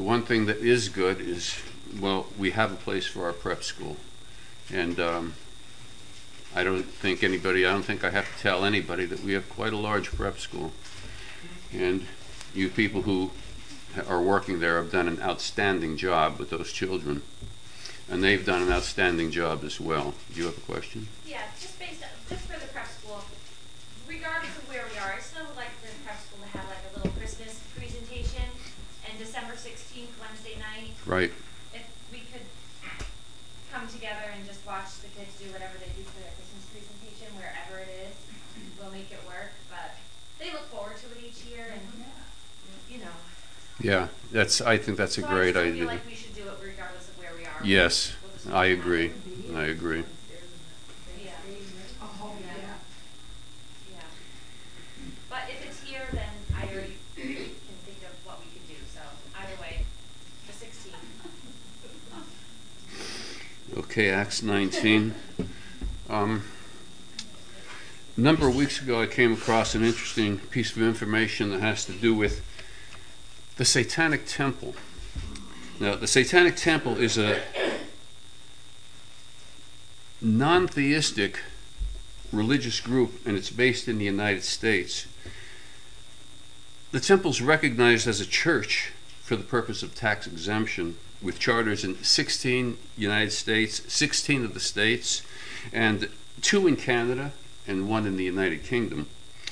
one thing that is good is, well, we have a place for our prep school. And I don't think I have to tell anybody that we have quite a large prep school. And you people who are working there have done an outstanding job with those children. And they've done an outstanding job as well. Do you have a question? Yeah, just for the prep school, regardless of where we are, I still would like for the prep school to have like a little Christmas presentation and December 16th, Wednesday night. Right. If we could come together and just watch the kids do whatever they do for their Christmas presentation, wherever it is, we'll make it work. But they look forward to it each year, and you know. Yeah, I think that's a great idea. I feel like we should do it regardless of where we are. Yes, I agree. I agree. But if it's here, then I already can think of what we can do. So either way, the 16th. Okay, Acts 19. A number of weeks ago, I came across an interesting piece of information that has to do with the Satanic Temple. Now, the Satanic Temple is a non-theistic religious group, and it's based in the United States. The temple's recognized as a church for the purpose of tax exemption, with charters in 16 United States, 16 of the states, and 2 in Canada, and 1 in the United Kingdom.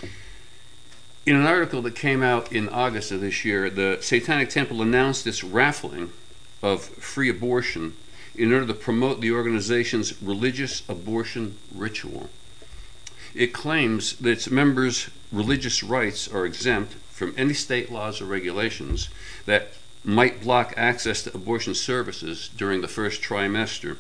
In an article that came out in August of this year, the Satanic Temple announced its raffling of free abortion in order to promote the organization's religious abortion ritual. It claims that its members' religious rights are exempt from any state laws or regulations that might block access to abortion services during the first trimester.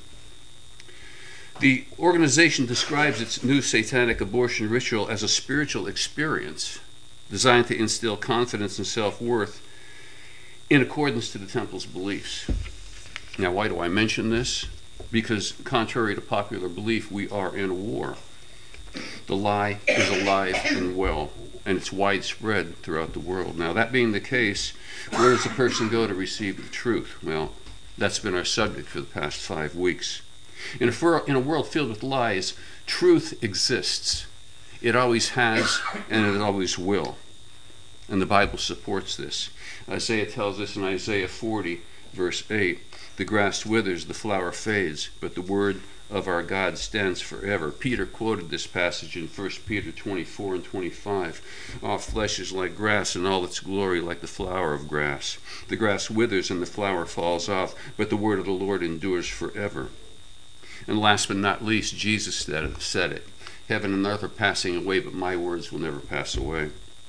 The organization describes its new satanic abortion ritual as a spiritual experience designed to instill confidence and self-worth in accordance to the temple's beliefs. Now, why do I mention this? Because contrary to popular belief, we are in a war. The lie is alive and well, and it's widespread throughout the world. Now, that being the case, where does a person go to receive the truth? Well, that's been our subject for the past 5 weeks. In a world filled with lies, truth exists. It always has, and it always will. And the Bible supports this. Isaiah tells us in Isaiah 40, verse 8, "The grass withers, the flower fades, but the word of our God stands forever." Peter quoted this passage in 1 Peter 24 and 25. "All flesh is like grass, and all its glory like the flower of grass. The grass withers and the flower falls off, but the word of the Lord endures forever." And last but not least, Jesus said it. "Heaven and earth are passing away, but my words will never pass away."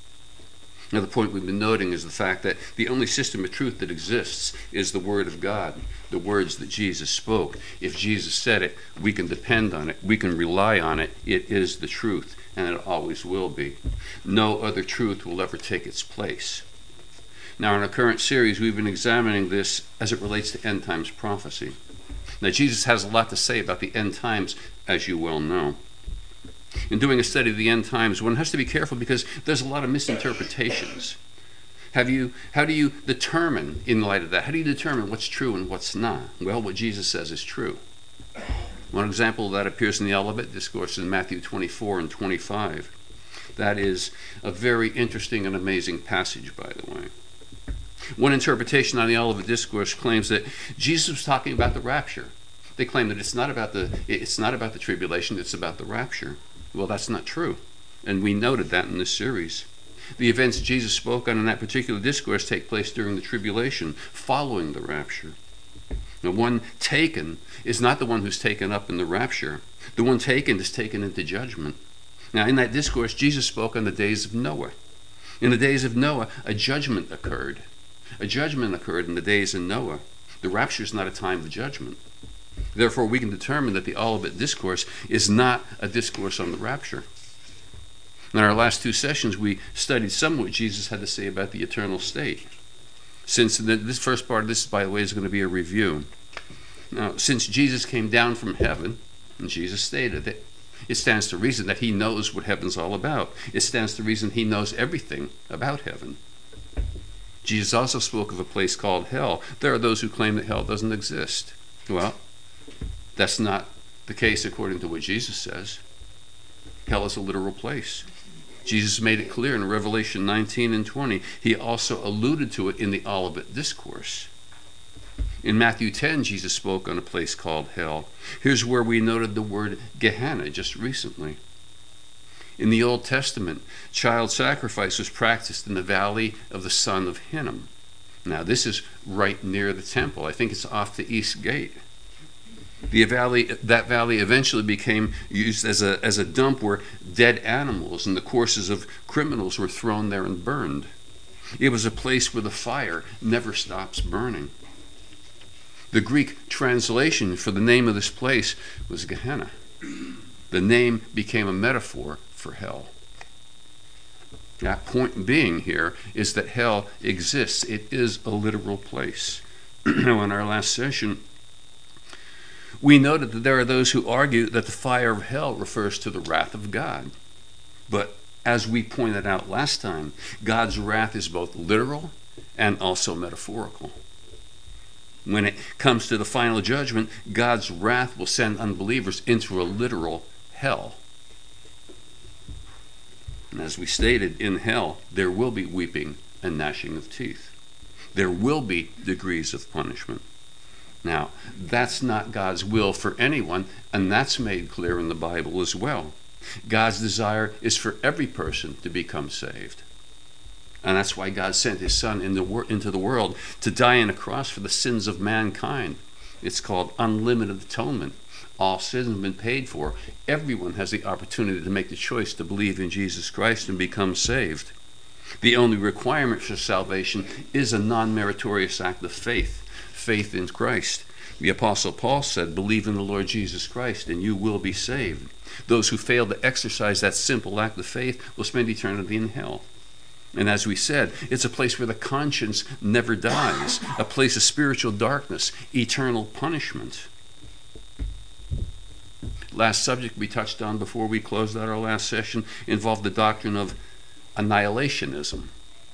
Now, the point we've been noting is the fact that the only system of truth that exists is the Word of God, the words that Jesus spoke. If Jesus said it, we can depend on it. We can rely on it. It is the truth, and it always will be. No other truth will ever take its place. Now, in our current series, we've been examining this as it relates to end times prophecy. Now, Jesus has a lot to say about the end times, as you well know. In doing a study of the end times, one has to be careful because there's a lot of misinterpretations. How do you determine, in light of that, how do you determine what's true and what's not? Well, what Jesus says is true. One example of that appears in the Olivet Discourse in Matthew 24 and 25. That is a very interesting and amazing passage, by the way. One interpretation on the Olivet Discourse claims that Jesus was talking about the rapture. They claim that it's not about the tribulation, it's about the rapture. Well, that's not true, and we noted that in this series. The events Jesus spoke on in that particular discourse take place during the tribulation, following the rapture. The one taken is not the one who's taken up in the rapture. The one taken is taken into judgment. Now, in that discourse, Jesus spoke on the days of Noah. In the days of Noah, a judgment occurred. A judgment occurred in the days of Noah. The rapture is not a time of judgment. Therefore, we can determine that the Olivet Discourse is not a discourse on the rapture. In our last 2 sessions, we studied some of what Jesus had to say about the eternal state. Since this first part of this, by the way, is going to be a review. Now, since Jesus came down from heaven, and Jesus stated that it stands to reason that he knows what heaven's all about. It stands to reason he knows everything about heaven. Jesus also spoke of a place called hell. There are those who claim that hell doesn't exist. Well, that's not the case according to what Jesus says. Hell is a literal place. Jesus made it clear in Revelation 19 and 20. He also alluded to it in the Olivet Discourse. In Matthew 10, Jesus spoke on a place called hell. Here's where we noted the word Gehenna just recently. In the Old Testament, child sacrifice was practiced in the valley of the son of Hinnom. Now, this is right near the temple. I think it's off the east gate. That valley eventually became used as a dump where dead animals and the corpses of criminals were thrown there and burned. It was a place where the fire never stops burning. The Greek translation for the name of this place was Gehenna. The name became a metaphor for hell. That point being here is that hell exists. It is a literal place. Now, in our last session, we noted that there are those who argue that the fire of hell refers to the wrath of God. But as we pointed out last time, God's wrath is both literal and also metaphorical. When it comes to the final judgment, God's wrath will send unbelievers into a literal hell. And as we stated, in hell, there will be weeping and gnashing of teeth. There will be degrees of punishment. Now, that's not God's will for anyone, and that's made clear in the Bible as well. God's desire is for every person to become saved. And that's why God sent his Son into the world to die on a cross for the sins of mankind. It's called unlimited atonement. All sins have been paid for. Everyone has the opportunity to make the choice to believe in Jesus Christ and become saved. The only requirement for salvation is a non-meritorious act of faith in Christ. The Apostle Paul said, "Believe in the Lord Jesus Christ and you will be saved." Those who fail to exercise that simple act of faith will spend eternity in hell. And as we said, it's a place where the conscience never dies, a place of spiritual darkness, eternal punishment. Last subject we touched on before we closed out our last session involved the doctrine of annihilationism.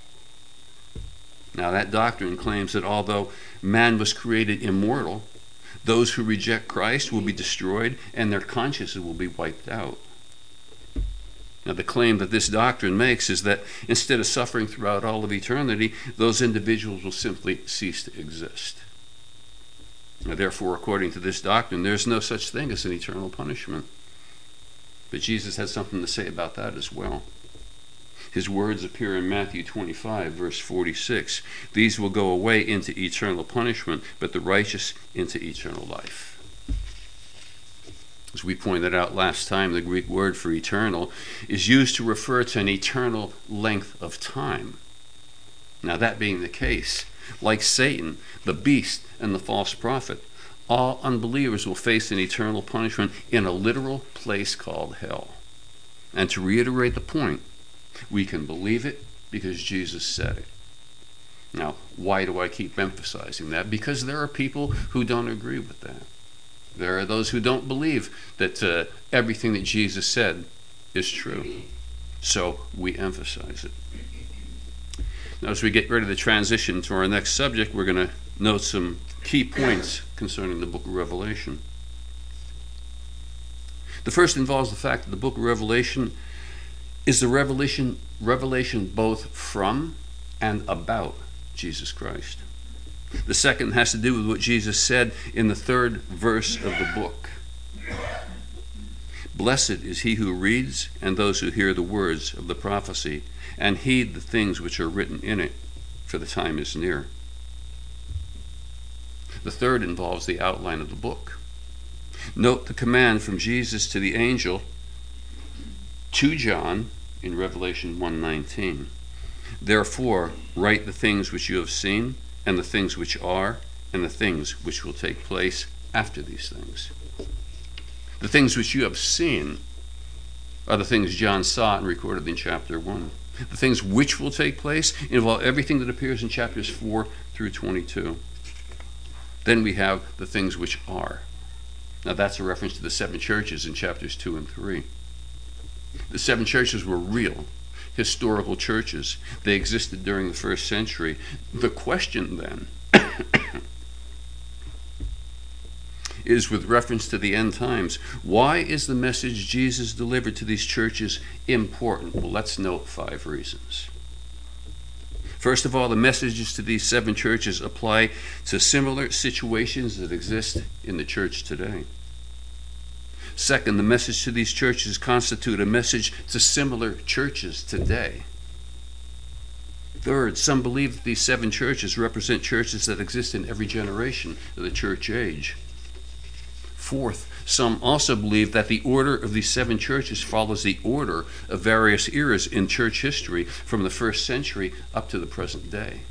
Now, that doctrine claims that although man was created immortal, those who reject Christ will be destroyed and their consciences will be wiped out. Now, the claim that this doctrine makes is that instead of suffering throughout all of eternity, those individuals will simply cease to exist. Now, therefore, according to this doctrine, there's no such thing as an eternal punishment. But Jesus had something to say about that as well. His words appear in Matthew 25, verse 46. "These will go away into eternal punishment, but the righteous into eternal life." As we pointed out last time, the Greek word for eternal is used to refer to an eternal length of time. Now, that being the case, like Satan, the beast, and the false prophet, all unbelievers will face an eternal punishment in a literal place called hell. And to reiterate the point, we can believe it because Jesus said it. Now, why do I keep emphasizing that? Because there are people who don't agree with that. There are those who don't believe that everything that Jesus said is true. So we emphasize it. Now, as we get ready to transition to our next subject, we're going to note some key points concerning the book of Revelation. The first involves the fact that the book of Revelation is the revelation both from and about Jesus Christ. The second has to do with what Jesus said in the third verse of the book. "Blessed is he who reads and those who hear the words of the prophecy and heed the things which are written in it, for the time is near." The third involves the outline of the book. Note the command from Jesus to the angel to John in Revelation 1:19. "Therefore, write the things which you have seen, and the things which are, and the things which will take place after these things." The things which you have seen are the things John saw and recorded in chapter 1. The things which will take place involve everything that appears in chapters 4 through 22. Then we have the things which are. Now, that's a reference to the 7 churches in chapters 2 and 3. The 7 churches were real. historical churches. They existed during the first century. The question then is, with reference to the end times, why is the message Jesus delivered to these churches important? Well, let's note 5 reasons. First of all, the messages to these 7 churches apply to similar situations that exist in the church today. Second, the message to these churches constitute a message to similar churches today. Third, some believe that these 7 churches represent churches that exist in every generation of the church age. Fourth, some also believe that the order of these 7 churches follows the order of various eras in church history from the first century up to the present day.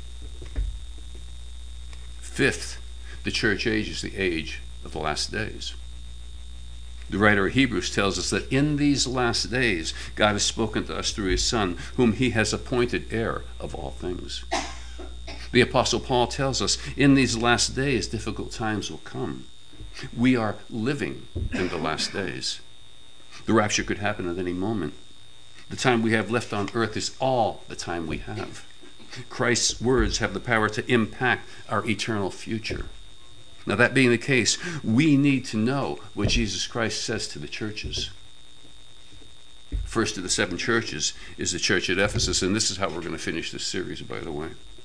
Fifth, the church age is the age of the last days. The writer of Hebrews tells us that in these last days, God has spoken to us through his Son, whom he has appointed heir of all things. The Apostle Paul tells us in these last days, difficult times will come. We are living in the last days. The rapture could happen at any moment. The time we have left on earth is all the time we have. Christ's words have the power to impact our eternal future. Now, that being the case, we need to know what Jesus Christ says to the churches. First of the 7 churches is the church at Ephesus, and this is how we're going to finish this series, by the way.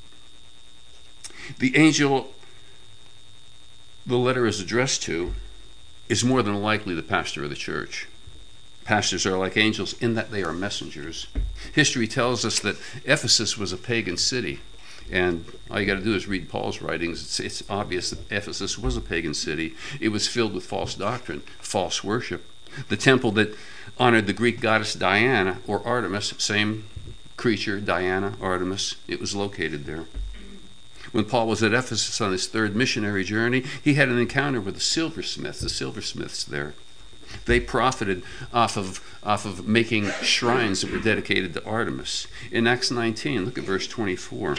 The angel the letter is addressed to is more than likely the pastor of the church. Pastors are like angels in that they are messengers. History tells us that Ephesus was a pagan city, and all you got to do is read Paul's writings. It's obvious that Ephesus was a pagan city. It was filled with false doctrine, false worship. The temple that honored the Greek goddess Diana, or Artemis, same creature, Diana, Artemis, it was located there. When Paul was at Ephesus on his 3rd missionary journey, he had an encounter with the silversmiths there. They profited off of making shrines that were dedicated to Artemis. In Acts 19, look at verse 24.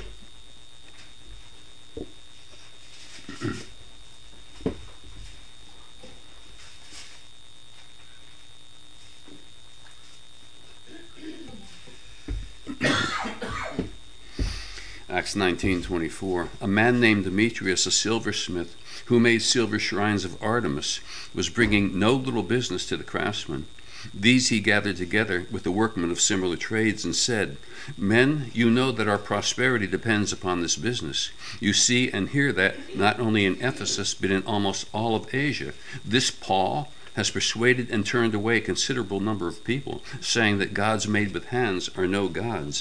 Acts 19:24. A man named Demetrius, a silversmith, who made silver shrines of Artemis, was bringing no little business to the craftsmen. These he gathered together with the workmen of similar trades and said, "Men, you know that our prosperity depends upon this business. You see and hear that, not only in Ephesus, but in almost all of Asia, this Paul has persuaded and turned away a considerable number of people, saying that gods made with hands are no gods."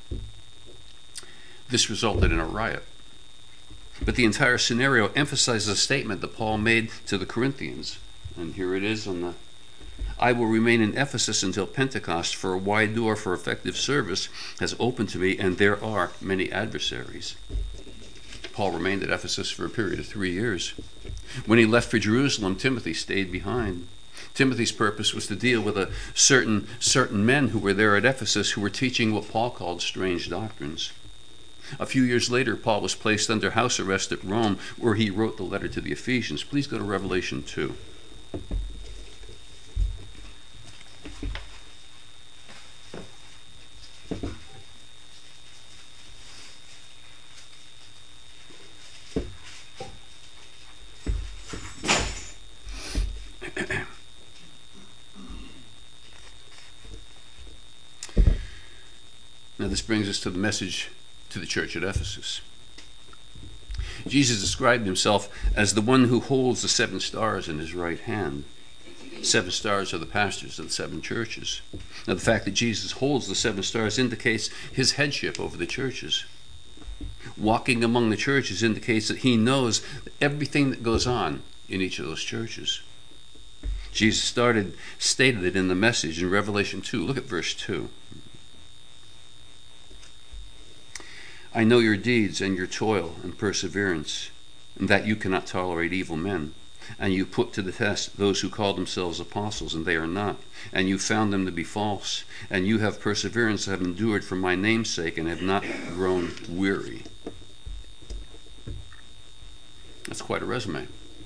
This resulted in a riot. But the entire scenario emphasizes a statement that Paul made to the Corinthians. And here it is on the I will remain in Ephesus until Pentecost, for a wide door for effective service has opened to me, and there are many adversaries. Paul remained at Ephesus for a period of 3 years. When he left for Jerusalem, Timothy stayed behind. Timothy's purpose was to deal with certain men who were there at Ephesus who were teaching what Paul called strange doctrines. A few years later, Paul was placed under house arrest at Rome, where he wrote the letter to the Ephesians. Please go to Revelation 2. Now this brings us to the message to the church at Ephesus. Jesus described himself as the one who holds the 7 stars in his right hand. 7 stars are the pastors of the 7 churches. Now the fact that Jesus holds the 7 stars indicates his headship over the churches. Walking among the churches indicates that he knows everything that goes on in each of those churches. Jesus stated it in the message in Revelation 2. Look at verse 2. I know your deeds and your toil and perseverance, and that you cannot tolerate evil men. And you put to the test those who call themselves apostles, and they are not. And you found them to be false. And you have perseverance, have endured for my name's sake, and have not grown weary. That's quite a resume.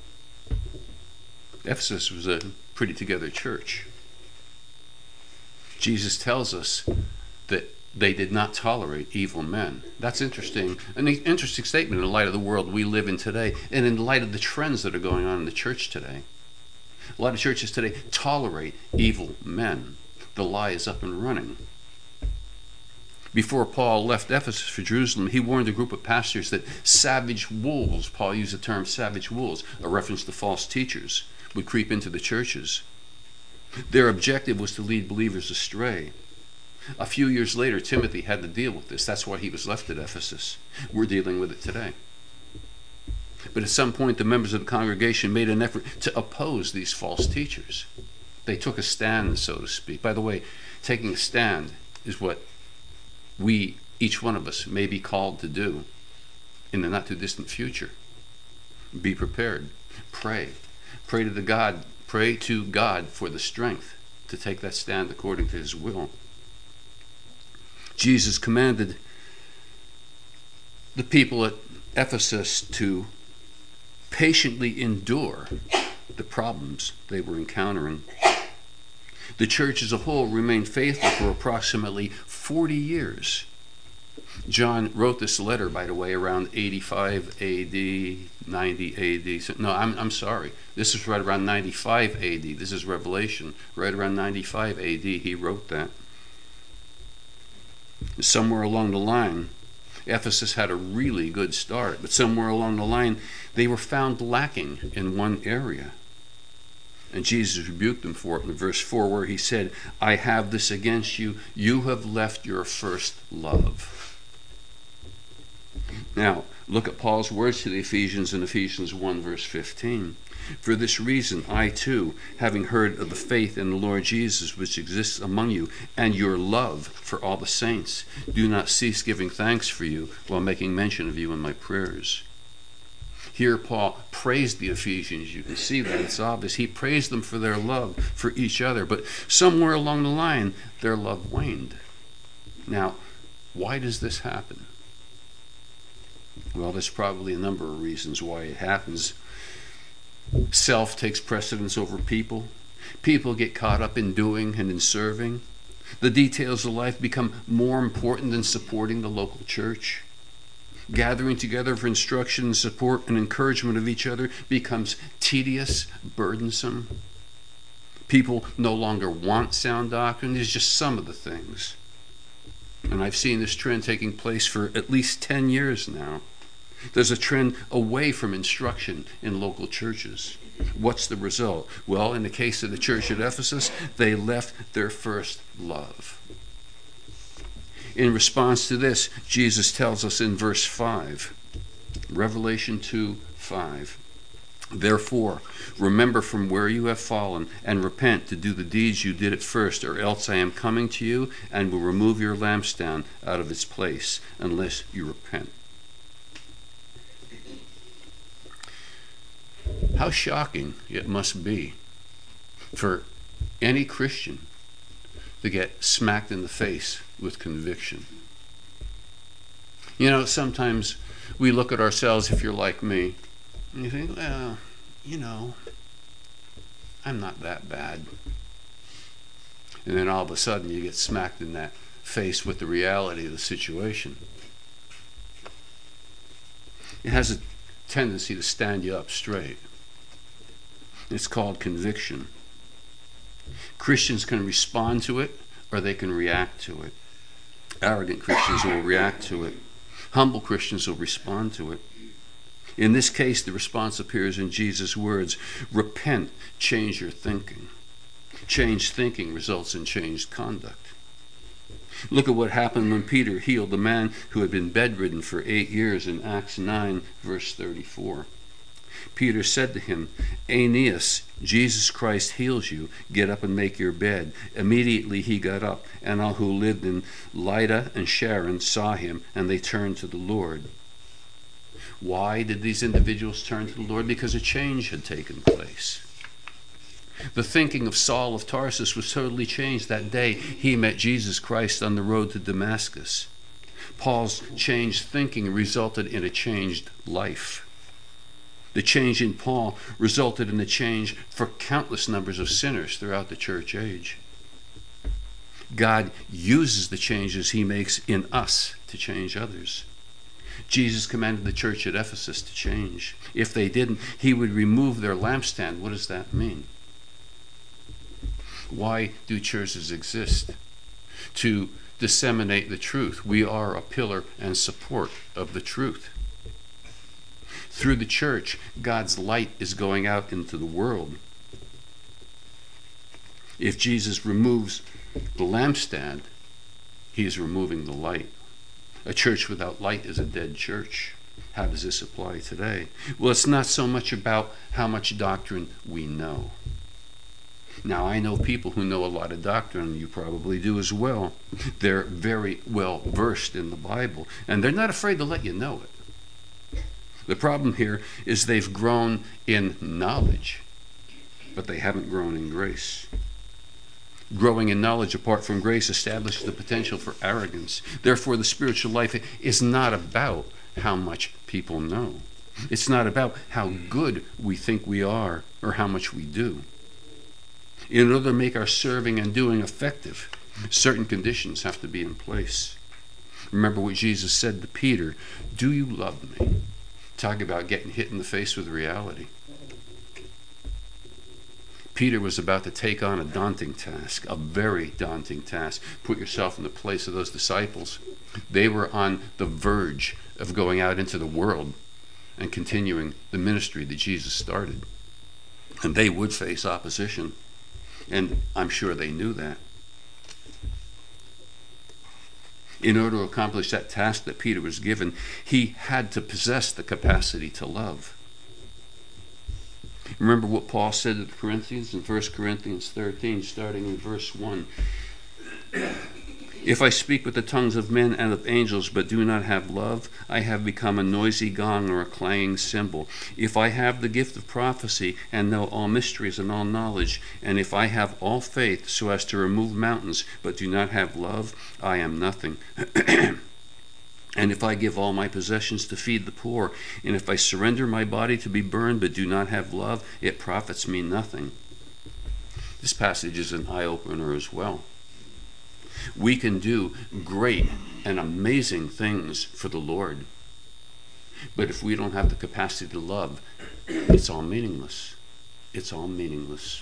Ephesus was a pretty together church. Jesus tells us that They did not tolerate evil men. That's interesting. An interesting statement in light of the world we live in today and in light of the trends that are going on in the church today. A lot of churches today tolerate evil men. The lie is up and running. Before Paul left Ephesus for Jerusalem, he warned a group of pastors that savage wolves, Paul used the term savage wolves, a reference to false teachers, would creep into the churches. Their objective was to lead believers astray. A few years later, Timothy had to deal with this. That's why he was left at Ephesus. We're dealing with it today. But at some point, the members of the congregation made an effort to oppose these false teachers. They took a stand, so to speak. By the way, taking a stand is what we, each one of us, may be called to do in the not too distant future. Be prepared. Pray. Pray to God for the strength to take that stand according to his will. Jesus commanded the people at Ephesus to patiently endure the problems they were encountering. The church as a whole remained faithful for approximately 40 years. John wrote this letter, by the way, around 85 AD, 90 AD. So, no, I'm sorry. This is right around 95 AD. This is Revelation. Right around 95 AD, he wrote that. Somewhere along the line, Ephesus had a really good start, but somewhere along the line, they were found lacking in one area. And Jesus rebuked them for it in verse 4, where he said, I have this against you. You have left your first love. Now, look at Paul's words to the Ephesians in Ephesians 1, verse 15. For this reason, I too, having heard of the faith in the Lord Jesus which exists among you, and your love for all the saints, do not cease giving thanks for you while making mention of you in my prayers. Here Paul praised the Ephesians. You can see that. It's obvious. He praised them for their love for each other. But somewhere along the line, their love waned. Now, why does this happen? Well, there's probably a number of reasons why it happens. Self takes precedence over people. People get caught up in doing and in serving. The details of life become more important than supporting the local church. Gathering together for instruction and support and encouragement of each other becomes tedious, burdensome. People no longer want sound doctrine. There's just some of the things. And I've seen this trend taking place for at least 10 years now. There's a trend away from instruction in local churches. What's the result? Well, in the case of the church at Ephesus, they left their first love. In response to this, Jesus tells us in verse 5, Revelation 2:5, therefore, remember from where you have fallen and repent to do the deeds you did at first, or else I am coming to you and will remove your lampstand out of its place unless you repent. How shocking it must be for any Christian to get smacked in the face with conviction. You know, sometimes we look at ourselves, if you're like me, and you think, well, you know, I'm not that bad. And then all of a sudden you get smacked in that face with the reality of the situation. It has a tendency to stand you up straight. It's called conviction. Christians can respond to it or they can react to it. Arrogant Christians will react to it. Humble Christians will respond to it. In this case, the response appears in Jesus' words, repent, change your thinking. Changed thinking results in changed conduct. Look at what happened when Peter healed the man who had been bedridden for 8 years in Acts 9, verse 34. Peter said to him, Aeneas, Jesus Christ heals you. Get up and make your bed. Immediately he got up, and all who lived in Lydda and Sharon saw him, and they turned to the Lord. Why did these individuals turn to the Lord? Because a change had taken place. The thinking of Saul of Tarsus was totally changed that day he met Jesus Christ on the road to Damascus. Paul's changed thinking resulted in a changed life. The change in Paul resulted in a change for countless numbers of sinners throughout the church age. God uses the changes he makes in us to change others. Jesus commanded the church at Ephesus to change. If they didn't, he would remove their lampstand. What does that mean? Why do churches exist? To disseminate the truth. We are a pillar and support of the truth. Through the church, God's light is going out into the world. If Jesus removes the lampstand, he is removing the light. A church without light is a dead church. How does this apply today? Well, it's not so much about how much doctrine we know. Now, I know people who know a lot of doctrine, you probably do as well. They're very well versed in the Bible, and they're not afraid to let you know it. The problem here is they've grown in knowledge, but they haven't grown in grace. Growing in knowledge apart from grace establishes the potential for arrogance. Therefore, the spiritual life is not about how much people know. It's not about how good we think we are or how much we do. In order to make our serving and doing effective, certain conditions have to be in place. Remember what Jesus said to Peter, "Do you love me?" Talk about getting hit in the face with reality. Peter was about to take on a daunting task, a very daunting task. Put yourself in the place of those disciples. They were on the verge of going out into the world and continuing the ministry that Jesus started. And they would face opposition. And I'm sure they knew that. In order to accomplish that task that Peter was given, he had to possess the capacity to love. Remember what Paul said to the Corinthians in 1 Corinthians 13, starting in verse 1. If I speak with the tongues of men and of angels, but do not have love, I have become a noisy gong or a clanging cymbal. If I have the gift of prophecy and know all mysteries and all knowledge, and if I have all faith so as to remove mountains, but do not have love, I am nothing. And if I give all my possessions to feed the poor, and if I surrender my body to be burned, but do not have love, it profits me nothing. This passage is an eye-opener as well. We can do great and amazing things for the Lord. But if we don't have the capacity to love, it's all meaningless. It's all meaningless.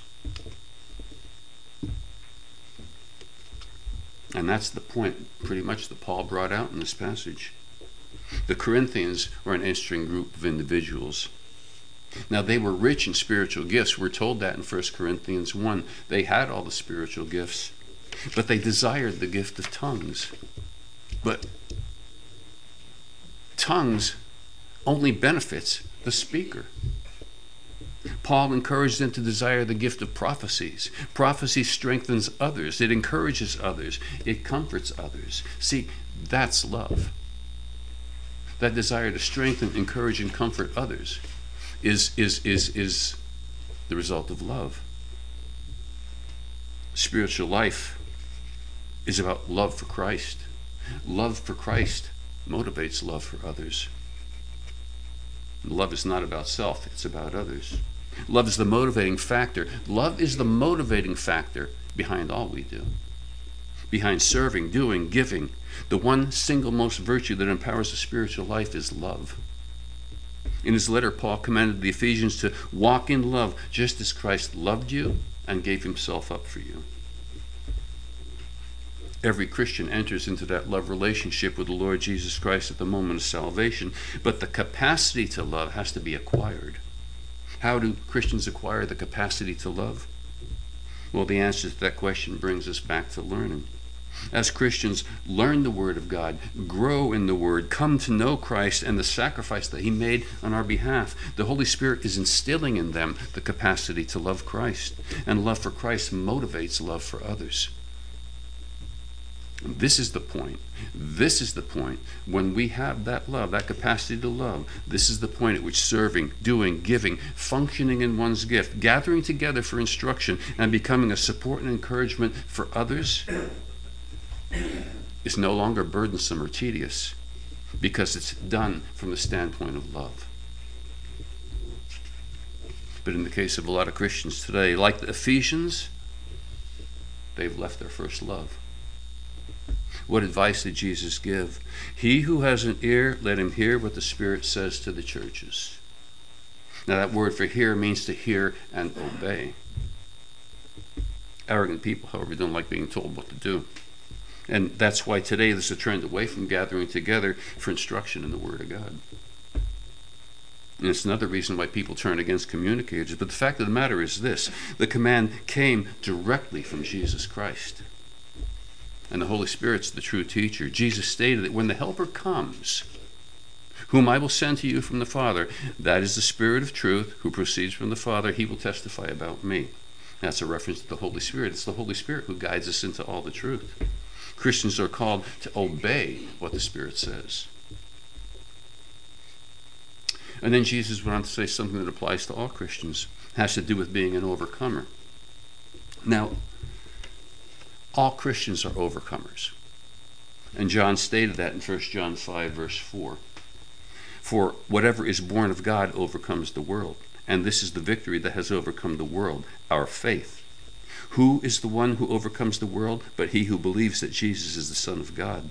And that's the point, pretty much, that Paul brought out in this passage. The Corinthians were an interesting group of individuals. Now, they were rich in spiritual gifts. We're told that in 1 Corinthians 1. They had all the spiritual gifts, but they desired the gift of tongues. But tongues only benefits the speaker. Paul encouraged them to desire the gift of prophecies. Prophecy strengthens others. It encourages others. It comforts others. See, that's love. That desire to strengthen, encourage, and comfort others is the result of love. Spiritual life is about love for Christ. Love for Christ motivates love for others. Love is not about self, it's about others. Love is the motivating factor. Love is the motivating factor behind all we do. Behind serving, doing, giving. The one single most virtue that empowers the spiritual life is love. In his letter, Paul commanded the Ephesians to walk in love just as Christ loved you and gave himself up for you. Every Christian enters into that love relationship with the Lord Jesus Christ at the moment of salvation, but the capacity to love has to be acquired. How do Christians acquire the capacity to love? Well, the answer to that question brings us back to learning. As Christians learn the Word of God, grow in the Word, come to know Christ and the sacrifice that he made on our behalf, the Holy Spirit is instilling in them the capacity to love Christ, and love for Christ motivates love for others. This is the point. This is the point. When we have that love, that capacity to love, this is the point at which serving, doing, giving, functioning in one's gift, gathering together for instruction, and becoming a support and encouragement for others is no longer burdensome or tedious, because it's done from the standpoint of love. But in the case of a lot of Christians today, like the Ephesians, they've left their first love. What advice did Jesus give? He who has an ear, let him hear what the Spirit says to the churches. Now that word for hear means to hear and obey. Arrogant people, however, don't like being told what to do. And that's why today there's a trend away from gathering together for instruction in the Word of God. And it's another reason why people turn against communicators. But the fact of the matter is this: the command came directly from Jesus Christ. And the Holy Spirit's the true teacher. Jesus stated that when the Helper comes, whom I will send to you from the Father, that is the Spirit of truth who proceeds from the Father, he will testify about me. That's a reference to the Holy Spirit. It's the Holy Spirit who guides us into all the truth. Christians are called to obey what the Spirit says. And then Jesus went on to say something that applies to all Christians. It has to do with being an overcomer. Now, all Christians are overcomers. And John stated that in 1 John 5, verse 4. For whatever is born of God overcomes the world. And this is the victory that has overcome the world, our faith. Who is the one who overcomes the world but he who believes that Jesus is the Son of God?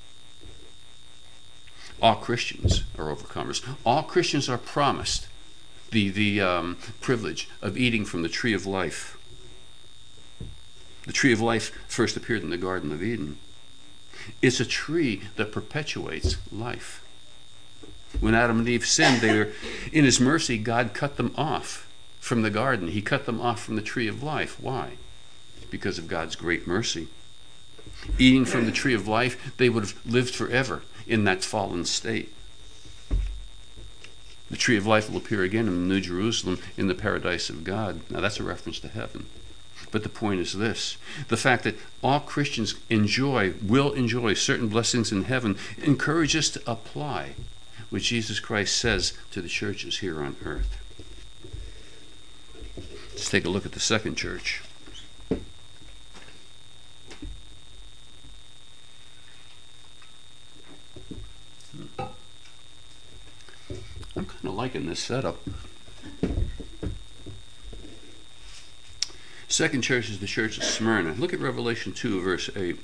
All Christians are overcomers. All Christians are promised the privilege of eating from the tree of life. The tree of life first appeared in the Garden of Eden. It's a tree that perpetuates life. When Adam and Eve sinned, in his mercy, God cut them off from the garden. He cut them off from the tree of life. Why? Because of God's great mercy. Eating from the tree of life, they would have lived forever in that fallen state. The tree of life will appear again in the New Jerusalem, in the paradise of God. Now that's a reference to heaven. But the point is this: the fact that all Christians will enjoy certain blessings in heaven, encourages us to apply what Jesus Christ says to the churches here on earth. Let's take a look at the second church. I'm kind of liking this setup. Second church is the church of Smyrna. Look at Revelation 2, verse 8.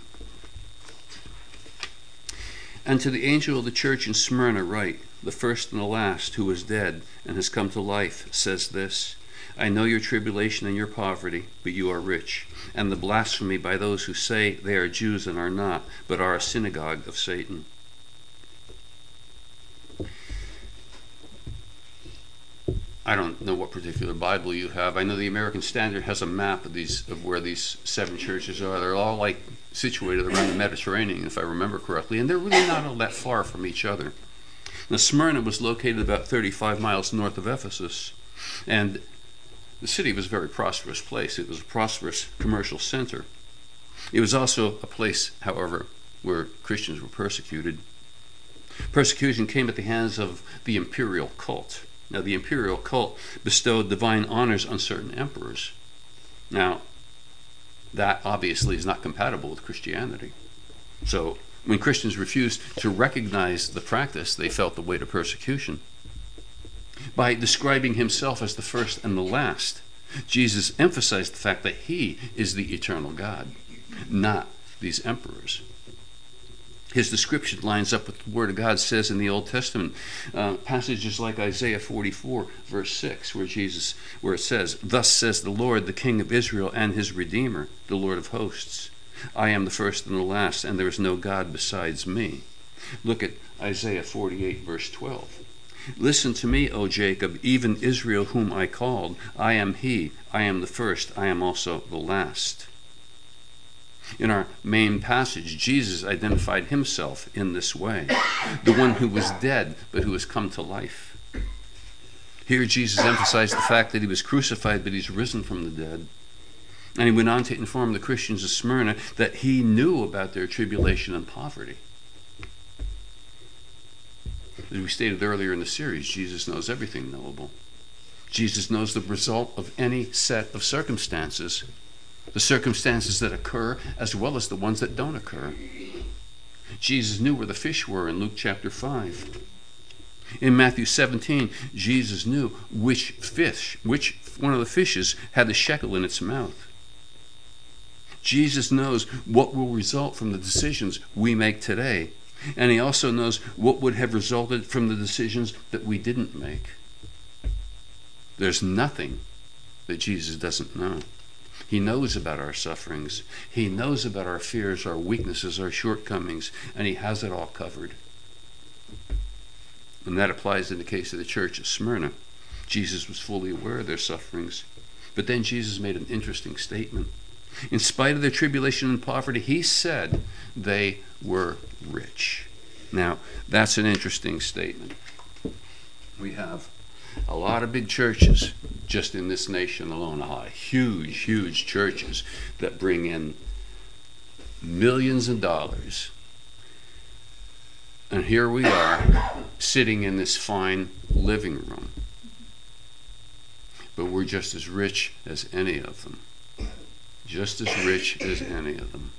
And to the angel of the church in Smyrna write, the first and the last, who is dead and has come to life, says this: I know your tribulation and your poverty, but you are rich, and the blasphemy by those who say they are Jews and are not, but are a synagogue of Satan. I don't know what particular Bible you have. I know the American Standard has a map of where these seven churches are. They're all like situated around the Mediterranean, if I remember correctly, and they're really not all that far from each other. Now, Smyrna was located about 35 miles north of Ephesus, and the city was a very prosperous place. It was a prosperous commercial center. It was also a place, however, where Christians were persecuted. Persecution came at the hands of the imperial cult. Now, the imperial cult bestowed divine honors on certain emperors. Now, that obviously is not compatible with Christianity. So, when Christians refused to recognize the practice, they felt the weight of persecution. By describing himself as the first and the last, Jesus emphasized the fact that he is the eternal God, not these emperors. His description lines up with what the Word of God says in the Old Testament. Passages like Isaiah 44, verse 6, where it says, Thus says the Lord, the King of Israel and his Redeemer, the Lord of hosts. I am the first and the last, and there is no God besides me. Look at Isaiah 48, verse 12. Listen to me, O Jacob, even Israel whom I called. I am he, I am the first, I am also the last. In our main passage, Jesus identified himself in this way: the one who was dead, but who has come to life. Here, Jesus emphasized the fact that he was crucified, but he's risen from the dead. And he went on to inform the Christians of Smyrna that he knew about their tribulation and poverty. As we stated earlier in the series, Jesus knows everything knowable. Jesus knows the result of any set of circumstances, the circumstances that occur as well as the ones that don't occur. Jesus knew where the fish were in Luke chapter 5. In Matthew 17, Jesus knew which one of the fishes had the shekel in its mouth. Jesus knows what will result from the decisions we make today. And he also knows what would have resulted from the decisions that we didn't make. There's nothing that Jesus doesn't know. He knows about our sufferings. He knows about our fears, our weaknesses, our shortcomings, and he has it all covered. And that applies in the case of the church of Smyrna. Jesus was fully aware of their sufferings. But then Jesus made an interesting statement. In spite of their tribulation and poverty, he said they were rich. Now, that's an interesting statement. We have a lot of big churches just in this nation alone, a lot of huge churches that bring in millions of dollars. And here we are sitting in this fine living room. But we're just as rich as any of them. Just as rich as any of them.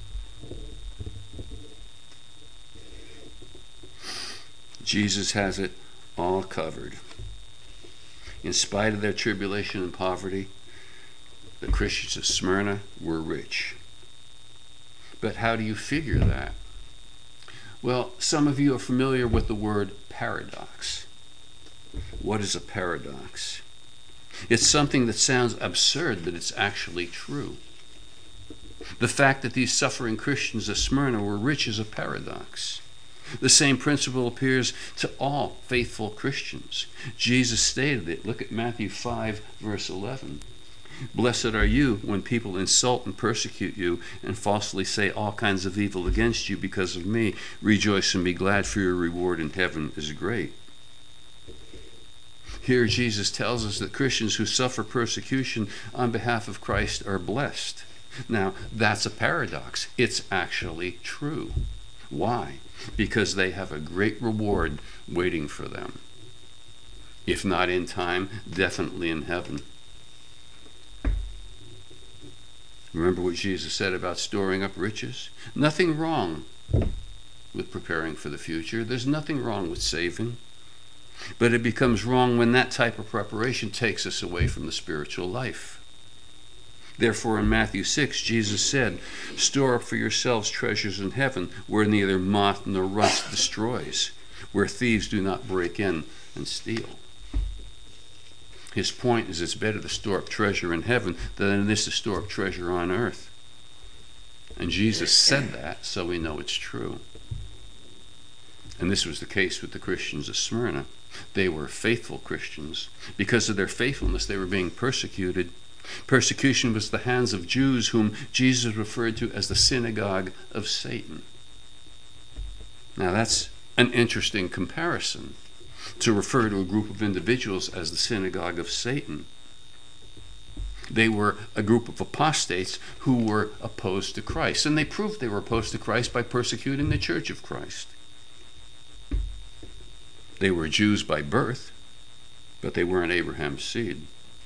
Jesus has it all covered. In spite of their tribulation and poverty, the Christians of Smyrna were rich. But how do you figure that? Well, some of you are familiar with the word paradox. What is a paradox? It's something that sounds absurd, but it's actually true. The fact that these suffering Christians of Smyrna were rich is a paradox. The same principle appears to all faithful Christians. Jesus stated it. Look at Matthew 5, verse 11. Blessed are you when people insult and persecute you and falsely say all kinds of evil against you because of me. Rejoice and be glad, for your reward in heaven is great. Here Jesus tells us that Christians who suffer persecution on behalf of Christ are blessed. Now, that's a paradox. It's actually true. Why? Because they have a great reward waiting for them. If not in time, definitely in heaven. Remember what Jesus said about storing up riches? Nothing wrong with preparing for the future. There's nothing wrong with saving. But it becomes wrong when that type of preparation takes us away from the spiritual life. Therefore, in Matthew 6, Jesus said, store up for yourselves treasures in heaven, where neither moth nor rust destroys, where thieves do not break in and steal. His point is it's better to store up treasure in heaven than it is to store up treasure on earth. And Jesus said that, so we know it's true. And this was the case with the Christians of Smyrna. They were faithful Christians. Because of their faithfulness, they were being persecuted. Persecution was the hands of Jews whom Jesus referred to as the synagogue of Satan. Now that's an interesting comparison, to refer to a group of individuals as the synagogue of Satan. They were a group of apostates who were opposed to Christ, and they proved they were opposed to Christ by persecuting the church of Christ. They were Jews by birth, but they weren't Abraham's seed.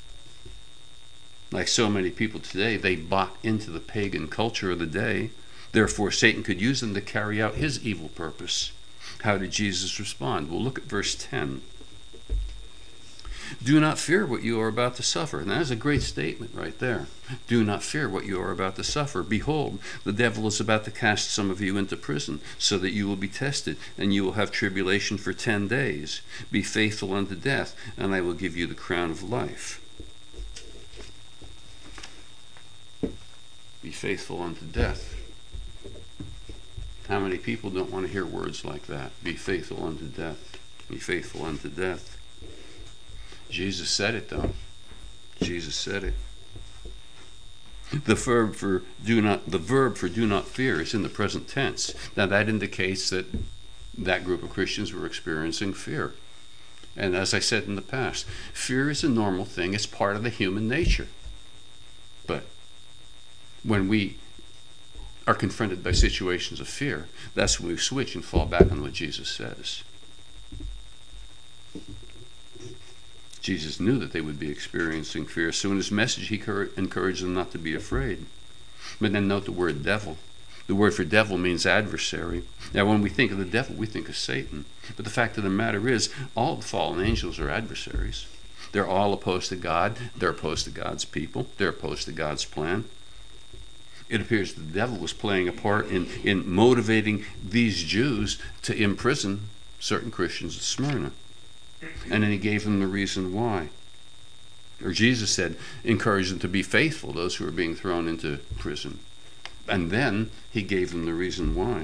Like so many people today, they bought into the pagan culture of the day. Therefore, Satan could use them to carry out his evil purpose. How did Jesus respond? Well, look at verse 10. Do not fear what you are about to suffer. And that is a great statement right there. Do not fear what you are about to suffer. Behold, the devil is about to cast some of you into prison, so that you will be tested, and you will have tribulation for 10 days. Be faithful unto death, and I will give you the crown of life. Be faithful unto death. How many people don't want to hear words like that? Be faithful unto death. Be faithful unto death. Jesus said it, though. Jesus said it. The verb for do not fear is in the present tense. Now that indicates that that group of Christians were experiencing fear. And as I said in the past, fear is a normal thing. It's part of the human nature. But when we are confronted by situations of fear, that's when we switch and fall back on what Jesus says. Jesus knew that they would be experiencing fear, so in his message he encouraged them not to be afraid. But then note the word devil. The word for devil means adversary. Now when we think of the devil, we think of Satan. But the fact of the matter is, all the fallen angels are adversaries. They're all opposed to God. They're opposed to God's people. They're opposed to God's plan. It appears the devil was playing a part in motivating these Jews to imprison certain Christians at Smyrna. And then he gave them the reason why. Or Jesus said, encourage them to be faithful, those who are being thrown into prison. And then he gave them the reason why.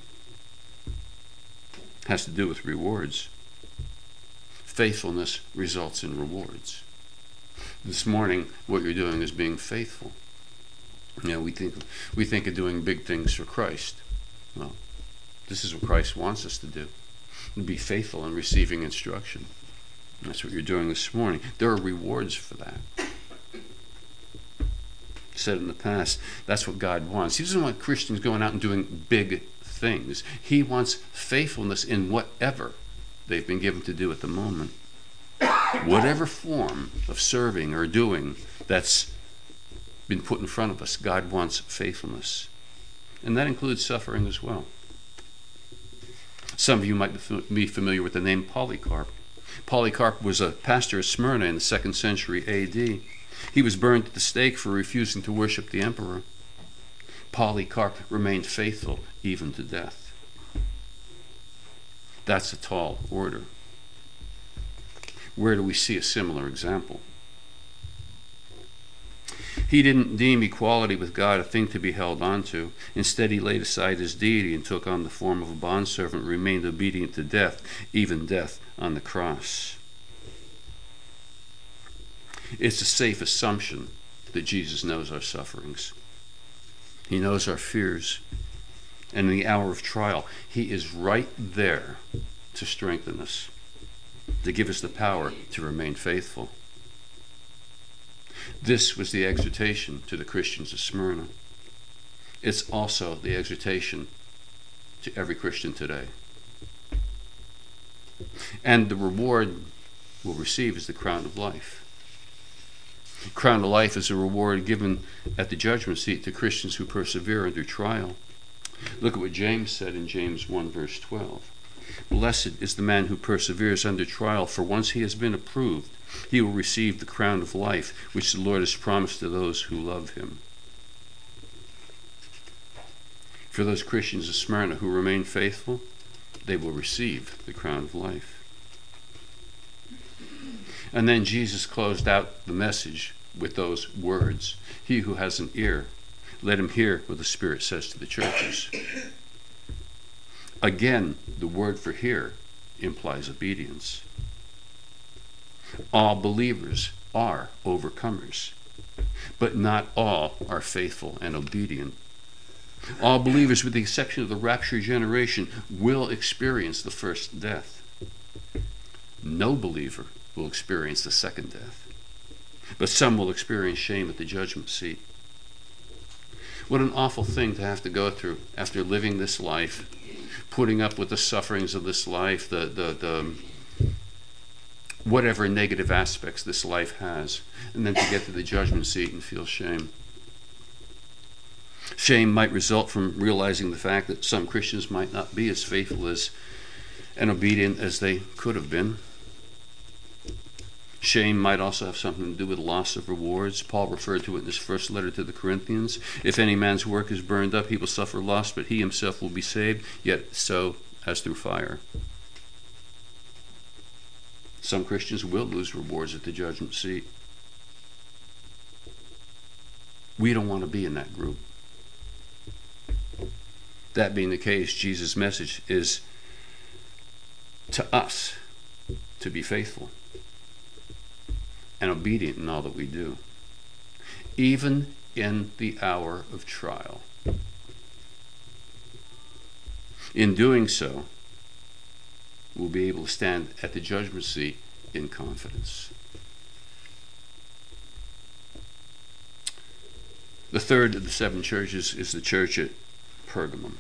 It has to do with rewards. Faithfulness results in rewards. This morning, what you're doing is being faithful. You know, we think of doing big things for Christ. Well, this is what Christ wants us to do. Be faithful in receiving instruction. That's what you're doing this morning. There are rewards for that. Said in the past, that's what God wants. He doesn't want Christians going out and doing big things. He wants faithfulness in whatever they've been given to do at the moment. Whatever form of serving or doing that's been put in front of us, God wants faithfulness. And that includes suffering as well. Some of you might be familiar with the name Polycarp. Polycarp was a pastor of Smyrna in the 2nd century A.D. He was burned at the stake for refusing to worship the emperor. Polycarp remained faithful even to death. That's a tall order. Where do we see a similar example? He didn't deem equality with God a thing to be held on to. Instead, he laid aside his deity and took on the form of a bondservant, remained obedient to death, even death on the cross. It's a safe assumption that Jesus knows our sufferings. He knows our fears. And in the hour of trial, he is right there to strengthen us, to give us the power to remain faithful. This was the exhortation to the Christians of Smyrna. It's also the exhortation to every Christian today. And the reward we'll receive is the crown of life. The crown of life is a reward given at the judgment seat to Christians who persevere under trial. Look at what James said in James 1 verse 12. Blessed is the man who perseveres under trial, for once he has been approved, he will receive the crown of life, which the Lord has promised to those who love him. For those Christians of Smyrna who remain faithful, they will receive the crown of life. And then Jesus closed out the message with those words. He who has an ear, let him hear what the Spirit says to the churches. Again, the word for hear implies obedience. All believers are overcomers, but not all are faithful and obedient. All believers, with the exception of the rapture generation, will experience the first death. No believer will experience the second death, but some will experience shame at the judgment seat. What an awful thing to have to go through after living this life, putting up with the sufferings of this life, the whatever negative aspects this life has, and then to get to the judgment seat and feel shame. Shame might result from realizing the fact that some Christians might not be as faithful as and obedient as they could have been. Shame might also have something to do with loss of rewards. Paul referred to it in his first letter to the Corinthians. If any man's work is burned up, he will suffer loss, but he himself will be saved, yet so as through fire. Some Christians will lose rewards at the judgment seat. We don't want to be in that group. That being the case, Jesus' message is to us to be faithful and obedient in all that we do, even in the hour of trial. In doing so, we'll be able to stand at the judgment seat in confidence. The third of the seven churches is the church at Pergamum.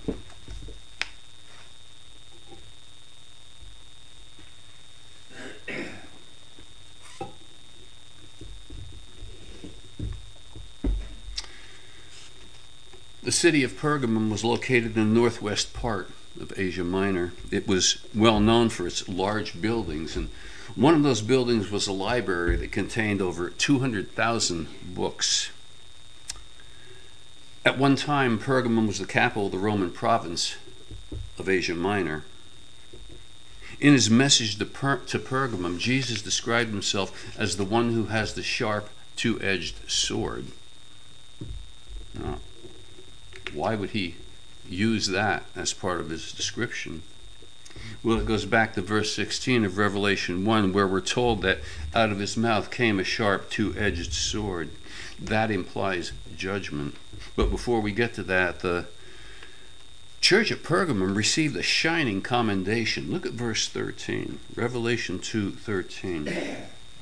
The city of Pergamum was located in the northwest part of Asia Minor. It was well known for its large buildings, and one of those buildings was a library that contained over 200,000 books. At one time, Pergamum was the capital of the Roman province of Asia Minor. In his message to Pergamum, Jesus described himself as the one who has the sharp, two-edged sword. Now, why would he use that as part of his description? Well, it goes back to verse 16 of Revelation 1, where we're told that out of his mouth came a sharp, two-edged sword. That implies judgment. But before we get to that, the church at Pergamum received a shining commendation. Look at verse 13, Revelation 2:13.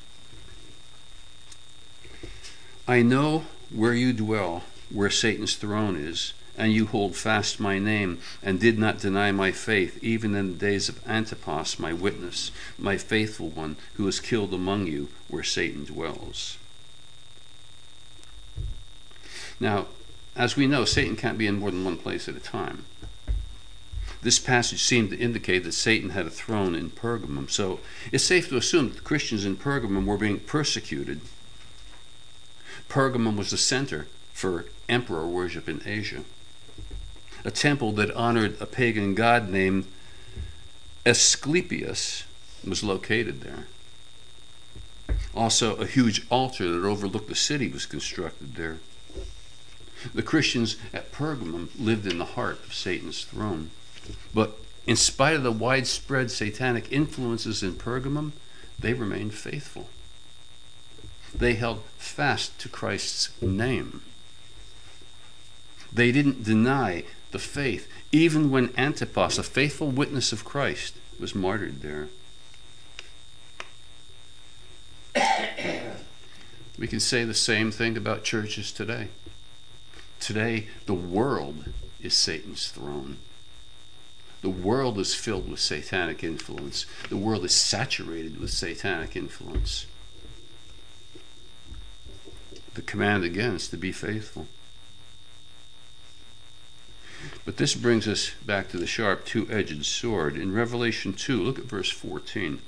I know where you dwell, where Satan's throne is, and you hold fast my name, and did not deny my faith, even in the days of Antipas, my witness, my faithful one, who was killed among you, where Satan dwells. Now, as we know, Satan can't be in more than one place at a time. This passage seemed to indicate that Satan had a throne in Pergamum, so it's safe to assume that the Christians in Pergamum were being persecuted. Pergamum was the center for emperor worship in Asia. A temple that honored a pagan god named Asclepius was located there. Also, a huge altar that overlooked the city was constructed there. The Christians at Pergamum lived in the heart of Satan's throne. But in spite of the widespread satanic influences in Pergamum, they remained faithful. They held fast to Christ's name. They didn't deny the faith, even when Antipas, a faithful witness of Christ, was martyred there. We can say the same thing about churches today. Today, the world is Satan's throne. The world is filled with satanic influence. The world is saturated with satanic influence. The command again is to be faithful. But this brings us back to the sharp two-edged sword. In Revelation 2, look at verse 14.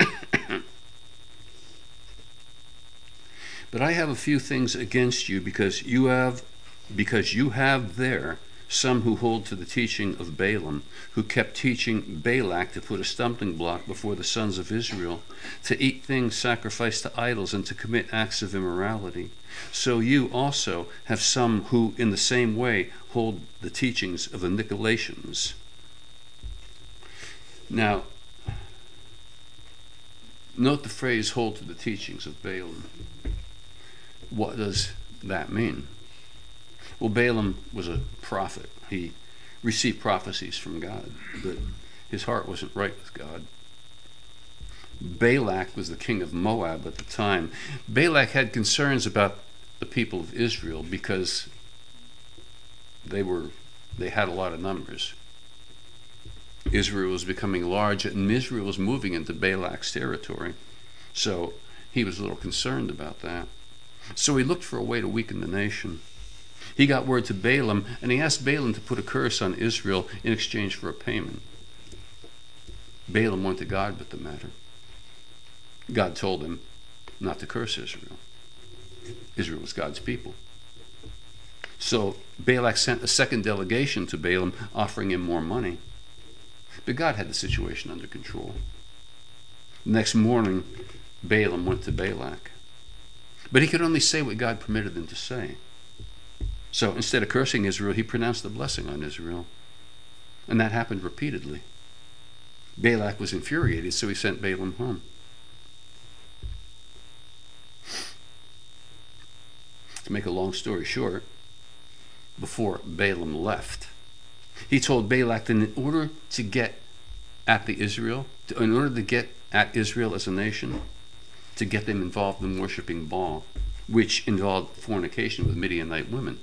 But I have a few things against you, because you have there some who hold to the teaching of Balaam, who kept teaching Balak to put a stumbling block before the sons of Israel, to eat things sacrificed to idols and to commit acts of immorality. So you also have some who in the same way hold the teachings of the Nicolaitans. Now, note the phrase, hold to the teachings of Balaam. What does that mean? Well, Balaam was a prophet. He received prophecies from God, but his heart wasn't right with God. Balak was the king of Moab at the time. Balak had concerns about the people of Israel because they had a lot of numbers. Israel was becoming large, and Israel was moving into Balak's territory. So he was a little concerned about that. So he looked for a way to weaken the nation. He got word to Balaam, and he asked Balaam to put a curse on Israel in exchange for a payment. Balaam went to God with the matter. God told him not to curse Israel. Israel was God's people. So Balak sent a second delegation to Balaam, offering him more money. But God had the situation under control. Next morning, Balaam went to Balak. But he could only say what God permitted him to say. So instead of cursing Israel, he pronounced a blessing on Israel. And that happened repeatedly. Balak was infuriated, so he sent Balaam home. To make a long story short, before Balaam left, he told Balak that in order to get at Israel as a nation, to get them involved in worshiping Baal, which involved fornication with Midianite women.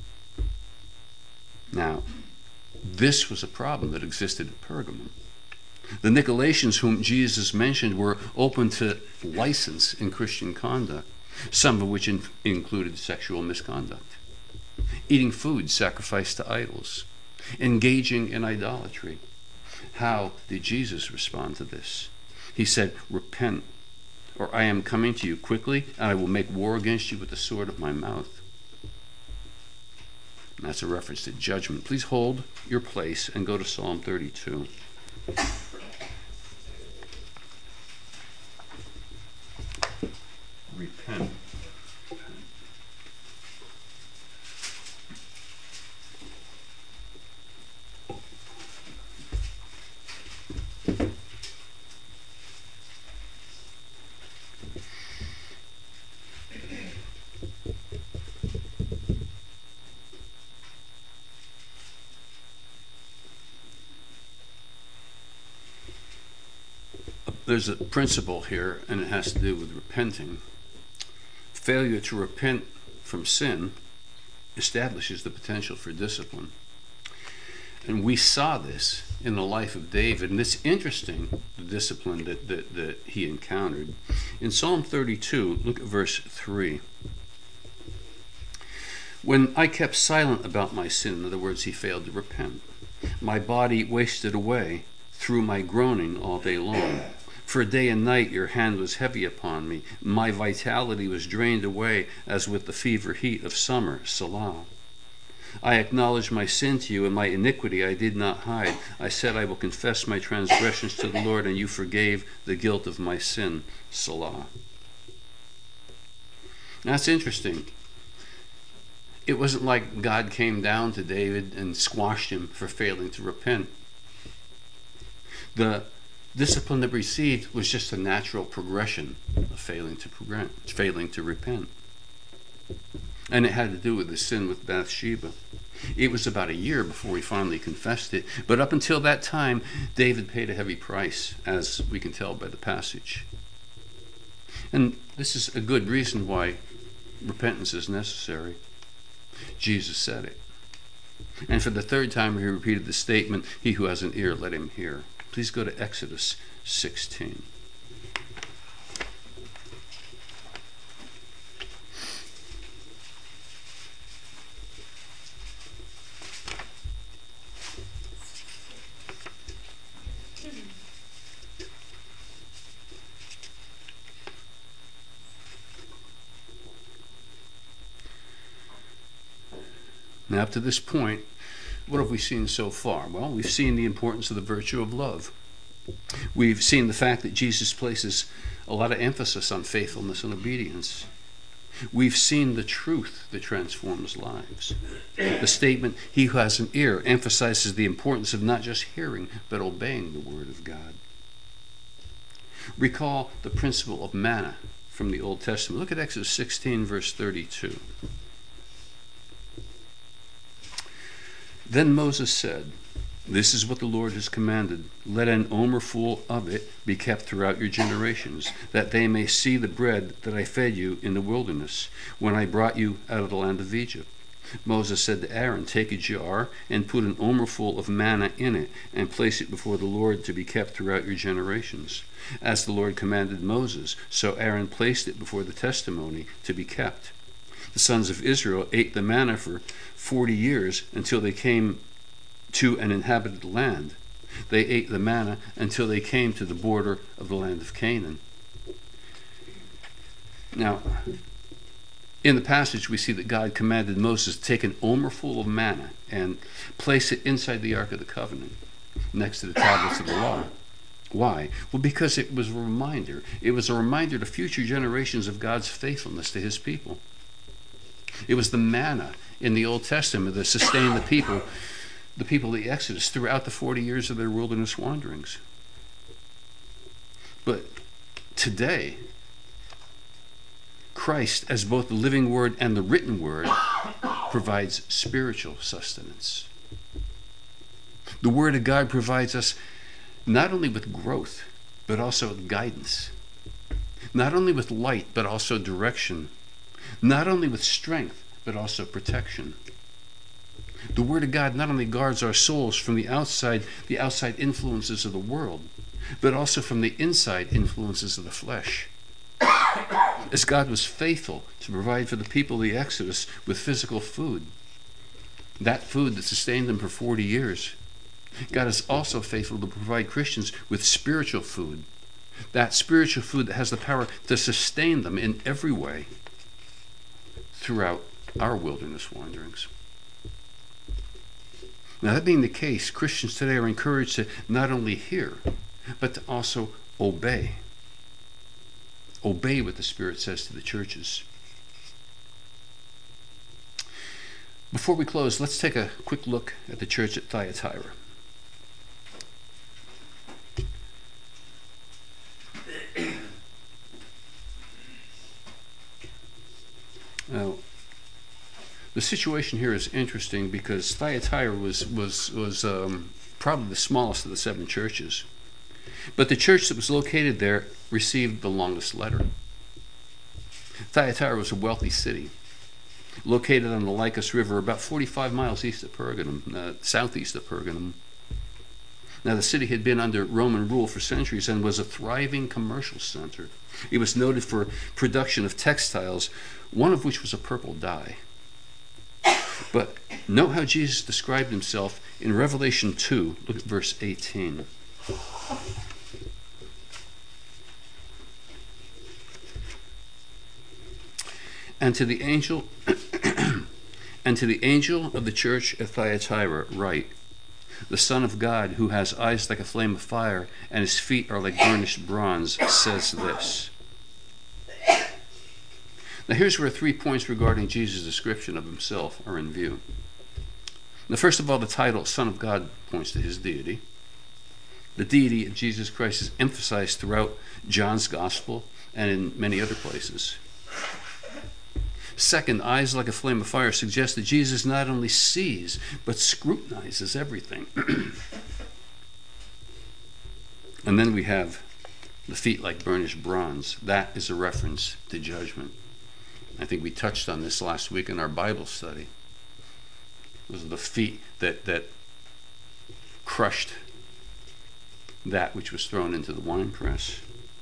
Now, this was a problem that existed at Pergamum. The Nicolaitans, whom Jesus mentioned, were open to license in Christian conduct, some of which included sexual misconduct, eating food sacrificed to idols, engaging in idolatry. How did Jesus respond to this? He said, "Repent, or I am coming to you quickly, and I will make war against you with the sword of my mouth." That's a reference to judgment. Please hold your place and go to Psalm 32. Repent. There's a principle here, and it has to do with repenting. Failure to repent from sin establishes the potential for discipline. And we saw this in the life of David, and it's interesting, the discipline that he encountered. In Psalm 32, look at verse 3. When I kept silent about my sin, in other words, he failed to repent, my body wasted away through my groaning all day long. For day and night your hand was heavy upon me. My vitality was drained away as with the fever heat of summer. Selah. I acknowledged my sin to you, and my iniquity I did not hide. I said, I will confess my transgressions to the Lord, and you forgave the guilt of my sin. Selah. That's interesting. It wasn't like God came down to David and squashed him for failing to repent. The discipline that received was just a natural progression of failing to repent. And it had to do with the sin with Bathsheba. It was about a year before he finally confessed it. But up until that time, David paid a heavy price, as we can tell by the passage. And this is a good reason why repentance is necessary. Jesus said it. And for the third time, he repeated the statement, he who has an ear, let him hear. Please go to Exodus 16. Now, up to this point, what have we seen so far? Well, we've seen the importance of the virtue of love. We've seen the fact that Jesus places a lot of emphasis on faithfulness and obedience. We've seen the truth that transforms lives. The statement, he who has an ear, emphasizes the importance of not just hearing, but obeying the word of God. Recall the principle of manna from the Old Testament. Look at Exodus 16, verse 32. Then Moses said, this is what the Lord has commanded. Let an omerful of it be kept throughout your generations, that they may see the bread that I fed you in the wilderness, when I brought you out of the land of Egypt. Moses said to Aaron, take a jar and put an omerful of manna in it, and place it before the Lord to be kept throughout your generations. As the Lord commanded Moses, so Aaron placed it before the testimony to be kept. The sons of Israel ate the manna for 40 years until they came to an inhabited land. They ate the manna until they came to the border of the land of Canaan. Now, in the passage, we see that God commanded Moses to take an omerful of manna and place it inside the Ark of the Covenant, next to the tablets of the law. Why? Well, because it was a reminder. It was a reminder to future generations of God's faithfulness to his people. It was the manna in the Old Testament that sustained the people of the Exodus throughout the 40 years of their wilderness wanderings. But today, Christ, as both the living word and the written word, provides spiritual sustenance. The word of God provides us not only with growth, but also with guidance. Not only with light, but also direction. Not only with strength, but also protection. The Word of God not only guards our souls from the outside influences of the world, but also from the inside influences of the flesh. As God was faithful to provide for the people of the Exodus with physical food, that food that sustained them for 40 years, God is also faithful to provide Christians with spiritual food, that spiritual food that has the power to sustain them in every way throughout our wilderness wanderings. Now, that being the case, Christians today are encouraged to not only hear, but to also obey. Obey what the Spirit says to the churches. Before we close, let's take a quick look at the church at Thyatira. Now, the situation here is interesting because Thyatira was probably the smallest of the 7 churches. But the church that was located there received the longest letter. Thyatira was a wealthy city, located on the Lycus River about 45 miles east of Pergamum, southeast of Pergamum. Now, the city had been under Roman rule for centuries and was a thriving commercial center. It was noted for production of textiles, one of which was a purple dye. But note how Jesus described himself in Revelation 2. Look at verse 18. And to the angel of the church at Thyatira write, the Son of God, who has eyes like a flame of fire and his feet are like burnished bronze, says this. Now, here's where 3 points regarding Jesus' description of himself are in view. Now, first of all, the title Son of God points to his deity. The deity of Jesus Christ is emphasized throughout John's Gospel and in many other places. Second, eyes like a flame of fire suggest that Jesus not only sees, but scrutinizes everything. And then we have the feet like burnished bronze. That is a reference to judgment. I think we touched on this last week in our Bible study. Those are the feet that crushed that which was thrown into the winepress.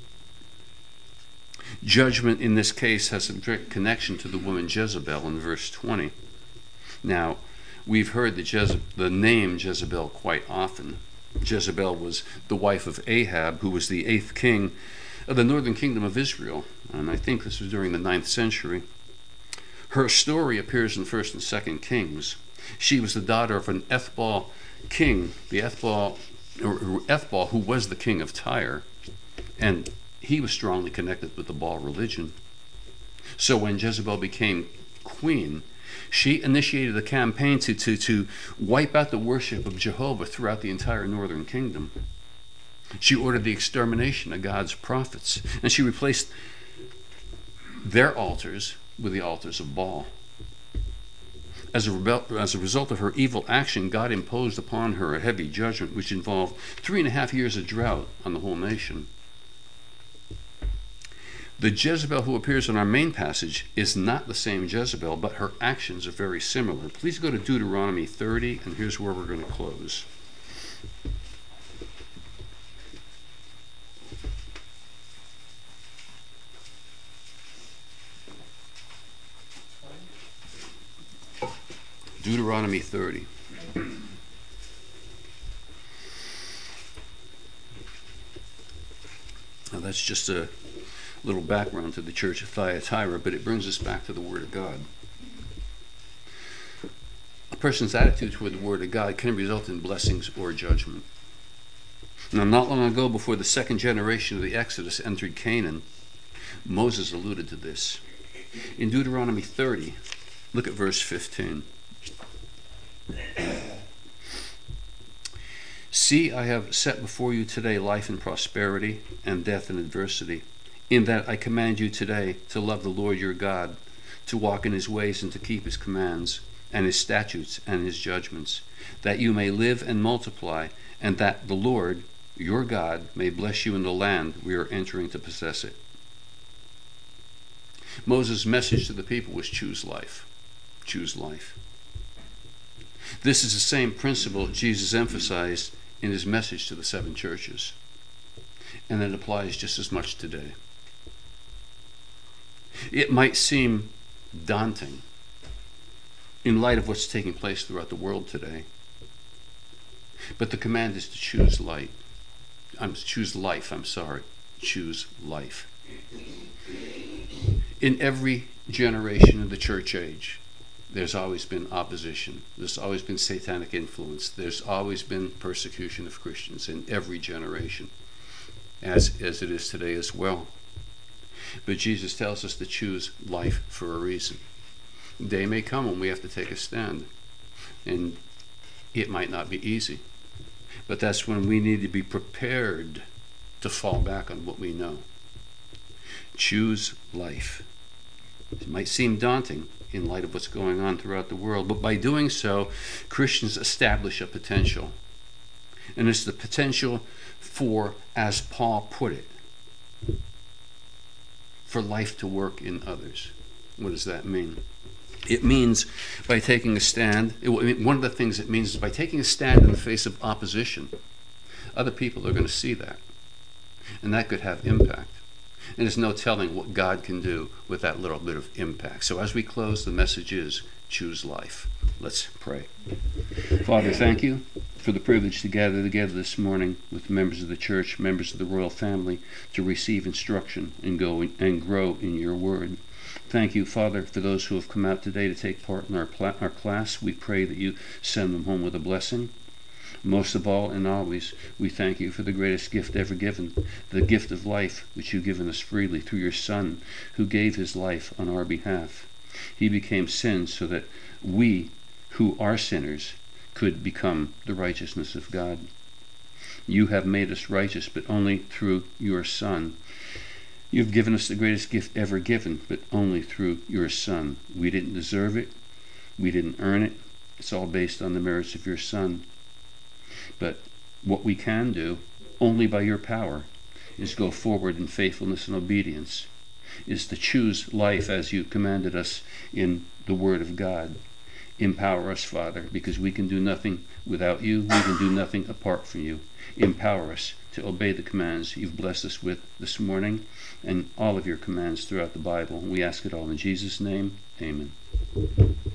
Judgment in this case has a direct connection to the woman Jezebel in verse 20. Now, we've heard the name Jezebel quite often. Jezebel was the wife of Ahab, who was the 8th king of the northern kingdom of Israel, and I think this was during the 9th century. Her story appears in 1st and 2nd Kings. She was the daughter of an Ethbal king, Ethbal, who was the king of Tyre, and he was strongly connected with the Baal religion. So when Jezebel became queen, she initiated a campaign to wipe out the worship of Jehovah throughout the entire northern kingdom. She ordered the extermination of God's prophets, and she replaced their altars with the altars of Baal. As a result of her evil action, God imposed upon her a heavy judgment, which involved 3.5 years of drought on the whole nation. The Jezebel who appears in our main passage is not the same Jezebel, but her actions are very similar. Please go to Deuteronomy 30, and here's where we're going to close. Deuteronomy 30. Now that's just a little background to the church of Thyatira, but it brings us back to the Word of God. A person's attitude toward the Word of God can result in blessings or judgment. Now, not long ago, before the 2nd generation of the Exodus entered Canaan, Moses alluded to this. In Deuteronomy 30, look at verse 15. See, I have set before you today life and prosperity, and death and adversity. In that I command you today to love the Lord your God, to walk in his ways and to keep his commands, and his statutes and his judgments, that you may live and multiply, and that the Lord your God may bless you in the land we are entering to possess it. Moses' message to the people was choose life. Choose life. This is the same principle Jesus emphasized in his message to the 7 churches, and it applies just as much today. It might seem daunting in light of what's taking place throughout the world today, but the command is to choose life. Choose life. Choose life. In every generation of the church age, there's always been opposition. There's always been satanic influence. There's always been persecution of Christians in every generation, as it is today as well. But Jesus tells us to choose life for a reason. Day may come when we have to take a stand, and it might not be easy. But that's when we need to be prepared to fall back on what we know. Choose life. It might seem daunting in light of what's going on throughout the world, but by doing so, Christians establish a potential. And it's the potential for, as Paul put it, for life to work in others. What does that mean? It means by taking a stand, one of the things it means is by taking a stand in the face of opposition, other people are going to see that. And that could have impact. And there's no telling what God can do with that little bit of impact. So as we close, the message is choose life. Let's pray. Father, thank you for the privilege to gather together this morning with members of the church, members of the royal family, to receive instruction and go and grow in your word. Thank you, Father, for those who have come out today to take part in our class. We pray that you send them home with a blessing. Most of all and always, we thank you for the greatest gift ever given, the gift of life, which you've given us freely through your Son, who gave his life on our behalf. He became sin so that we, who are sinners, could become the righteousness of God. You have made us righteous, but only through your Son. You've given us the greatest gift ever given, but only through your Son. We didn't deserve it. We didn't earn it. It's all based on the merits of your Son. But what we can do, only by your power, is go forward in faithfulness and obedience, is to choose life as you commanded us in the Word of God. Empower us, Father, because we can do nothing without you. We can do nothing apart from you. Empower us to obey the commands you've blessed us with this morning and all of your commands throughout the Bible. We ask it all in Jesus' name. Amen.